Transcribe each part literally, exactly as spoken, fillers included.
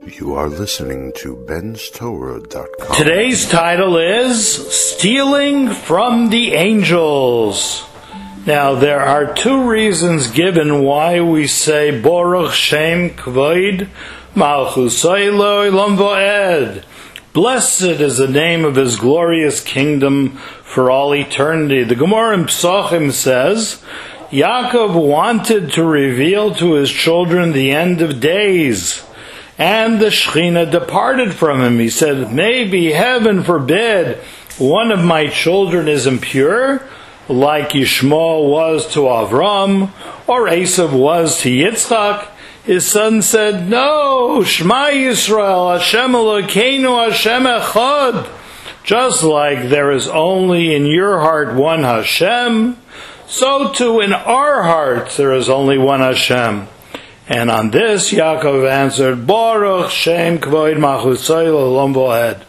You are listening to Ben's Torah dot com. Today's title is Stealing from the Angels. Now, there are two reasons given why we say Baruch Shem Kvoid Malchusay L'Olam Va'ed. Blessed is the name of His glorious kingdom for all eternity. The Gemara in Psachim says, Yaakov wanted to reveal to his children the end of days, and the Shekhinah departed from him. He said, maybe, heaven forbid, one of my children is impure, like Yishmael was to Avram, or Esav was to Yitzchak. His son said, no, Shema Yisrael, Hashem Elokeinu, Hashem Echad. Just like there is only in your heart one Hashem, so too in our hearts there is only one Hashem. And on this, Yaakov answered, Baruch Shem Kvoid Malchusay L'Olam Va'ed.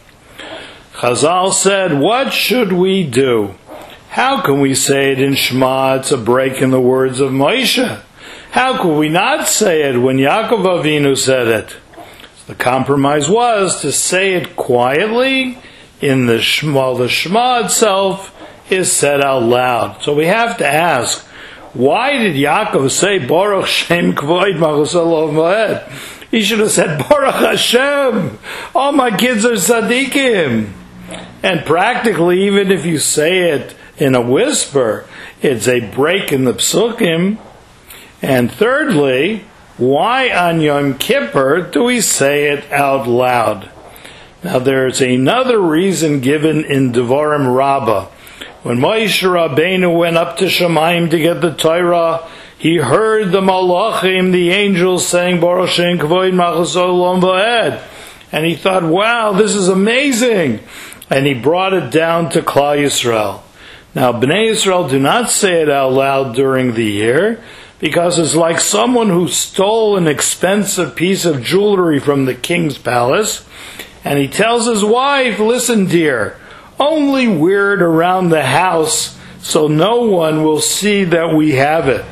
Chazal said, what should we do? How can we say it in Shema? It's a break in the words of Moshe. How could we not say it when Yaakov Avinu said it? The compromise was to say it quietly in the Shema, while the Shema itself is said out loud. So we have to ask, why did Yaakov say Baruch Shem Kvoid Malchusay L'Olam Va'ed? He should have said Baruch Hashem. All my kids are tzaddikim. And practically, even if you say it in a whisper, it's a break in the psukim. And thirdly, why on Yom Kippur do we say it out loud? Now there's another reason given in Devarim Rabbah. When Moshe Rabbeinu went up to Shamayim to get the Torah, he heard the Malachim, the angels, saying, Baruch Shem Kvoid Malchusay L'Olam Va'ed. And he thought, wow, this is amazing. And he brought it down to Klal Yisrael. Now, Bnei Yisrael do not say it out loud during the year, because it's like someone who stole an expensive piece of jewelry from the king's palace, and he tells his wife, listen, dear, only wear it around the house so no one will see that we have it.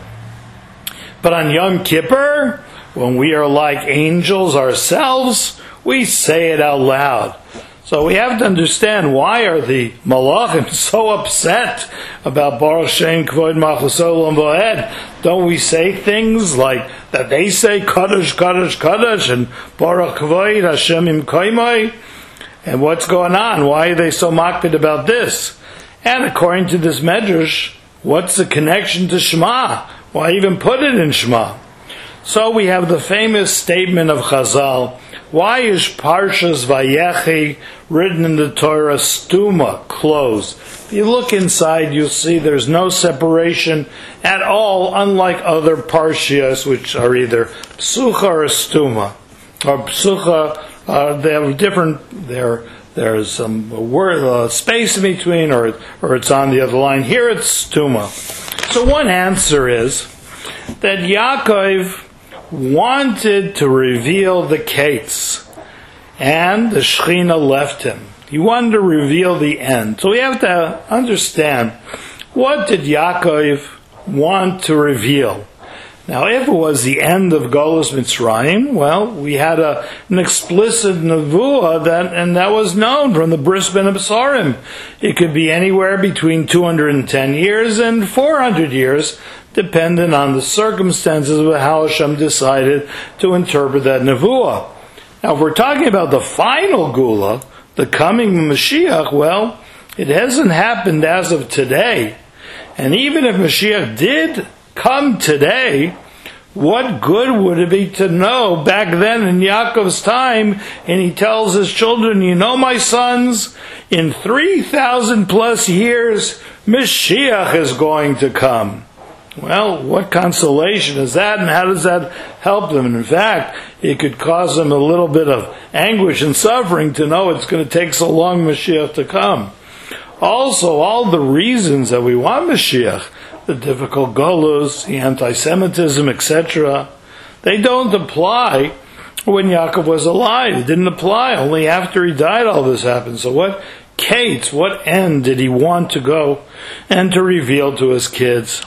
But on Yom Kippur, when we are like angels ourselves, we say it out loud. So we have to understand, why are the Malachim so upset about Baruch Shem Kvoid Malchusay L'Olam Va'ed? Don't we say things like that they say Kadosh, Kadosh, Kadosh, and Baruch Kvoid Hashem Imkoimai? And what's going on? Why are they so makpid about this? And according to this Medrash, what's the connection to Shema? Why even put it in Shema? So we have the famous statement of Chazal. Why is Parshas Vayechi written in the Torah stuma, closed? If you look inside, you'll see there's no separation at all, unlike other Parshias, which are either psucha or stuma. Or psucha, uh, they have different, there, there's some word, uh, space in between, or, or it's on the other line. Here it's stuma. So one answer is that Yaakov wanted to reveal the Kates, and the Shekhinah left him. He wanted to reveal the end. So we have to understand, what did Yaakov want to reveal? Now, if it was the end of Golus Mitzrayim, well, we had a, an explicit nevuah, that, and that was known from the Bris Ben Absarim. It could be anywhere between two hundred ten years and four hundred years, dependent on the circumstances of how Hashem decided to interpret that nevuah. Now, if we're talking about the final Gula, the coming Mashiach, well, it hasn't happened as of today. And even if Mashiach did come today, what good would it be to know back then in Yaakov's time, and he tells his children, you know, my sons, in three thousand plus years, Mashiach is going to come. Well, what consolation is that, and how does that help them? And in fact, it could cause them a little bit of anguish and suffering to know it's going to take so long Mashiach to come. Also, all the reasons that we want Mashiach, the difficult golus, the anti-Semitism, et cetera, they don't apply when Yaakov was alive. It didn't apply. Only after he died all this happened. So what Kates, what end did he want to go and to reveal to his kids?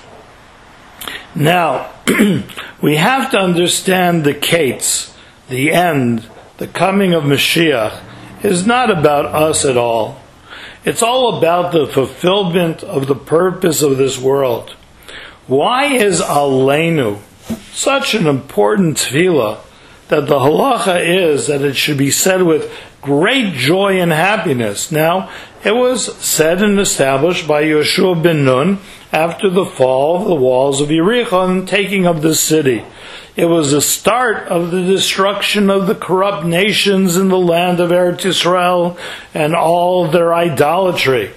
Now, we have to understand the Kates, the end the coming of Mashiach, is not about us at all. It's all about the fulfillment of the purpose of this world. Why is Aleinu such an important tefillah that the halacha is that it should be said with great joy and happiness? Now, it was said and established by Yeshua ben Nun after the fall of the walls of Yericho and taking of the city. It was the start of the destruction of the corrupt nations in the land of Eretz Yisrael and all their idolatry.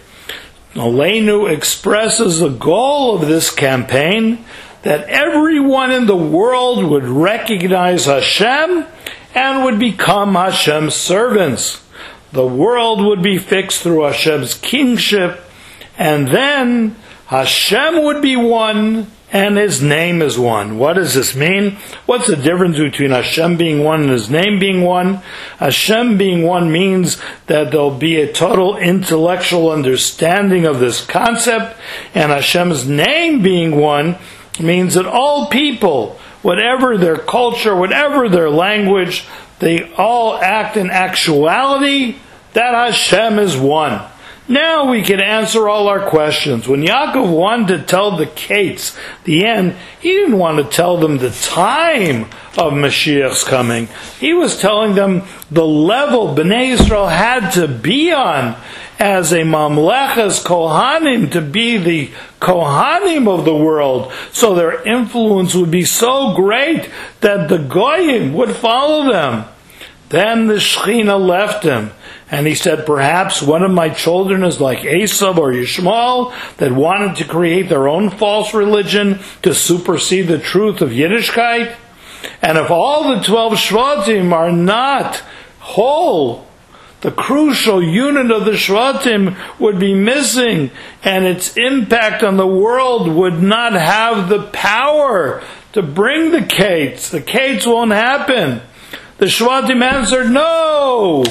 Aleinu expresses the goal of this campaign, that everyone in the world would recognize Hashem and would become Hashem's servants. The world would be fixed through Hashem's kingship, and then Hashem would be one and His name is one. What does this mean? What's the difference between Hashem being one and His name being one? Hashem being one means that there'll be a total intellectual understanding of this concept, and Hashem's name being one means that all people, whatever their culture, whatever their language, they all act in actuality that Hashem is one. Now we can answer all our questions. When Yaakov wanted to tell the Kates the end, he didn't want to tell them the time of Mashiach's coming. He was telling them the level Bnei Yisrael had to be on as a Mamlechas Kohanim, to be the Kohanim of the world, so their influence would be so great that the Goyim would follow them. Then the Shekhinah left him, and he said, perhaps one of my children is like Esav or Yishmael, that wanted to create their own false religion to supersede the truth of Yiddishkeit. And if all the twelve Shvatim are not whole, the crucial unit of the Shvatim would be missing, and its impact on the world would not have the power to bring the Kates. The Kates won't happen. The Shvatim answered, no!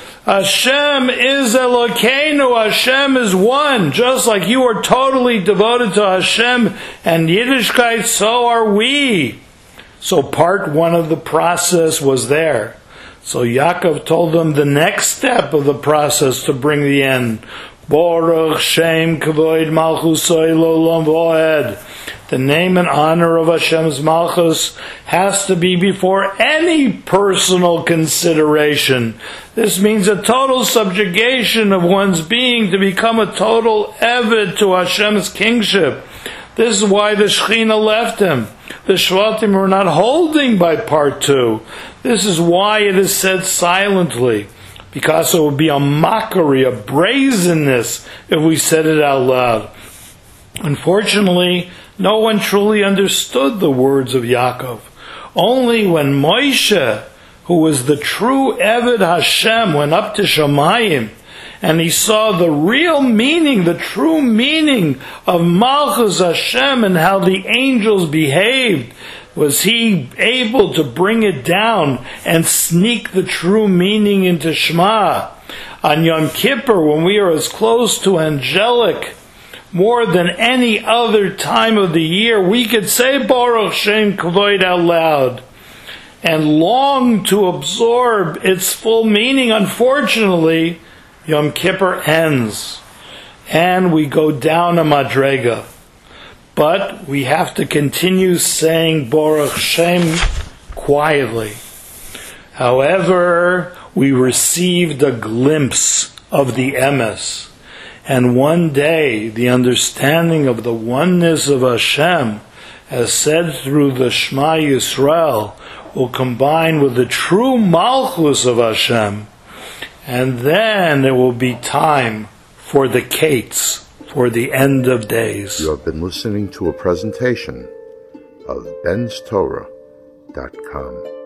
Hashem is Elokeinu, Hashem is one. Just like you are totally devoted to Hashem and Yiddishkeit, so are we. So part one of the process was there. So Yaakov told them the next step of the process to bring the end. Baruch Shem Kavod Malchus Olam Voed. The name and honor of Hashem's Malchus has to be before any personal consideration. This means a total subjugation of one's being to become a total Eved to Hashem's kingship. This is why the Shekhinah left him. The Shvatim were not holding by part two. This is why it is said silently, because it would be a mockery, a brazenness, if we said it out loud. Unfortunately, no one truly understood the words of Yaakov. Only when Moshe, who was the true Eved Hashem, went up to Shamayim, and he saw the real meaning, the true meaning of Malchus Hashem and how the angels behaved, was he able to bring it down and sneak the true meaning into Shema. On Yom Kippur, when we are as close to angelic more than any other time of the year, we could say Baruch Shem Kavod out loud and long to absorb its full meaning. Unfortunately, Yom Kippur ends and we go down a madrega. But we have to continue saying Baruch Shem quietly. However, we received a glimpse of the emes. And one day, the understanding of the oneness of Hashem, as said through the Shema Yisrael, will combine with the true Malchus of Hashem. And then it will be time for the Kates, for the end of days. You have been listening to a presentation of Ben's Torah dot com.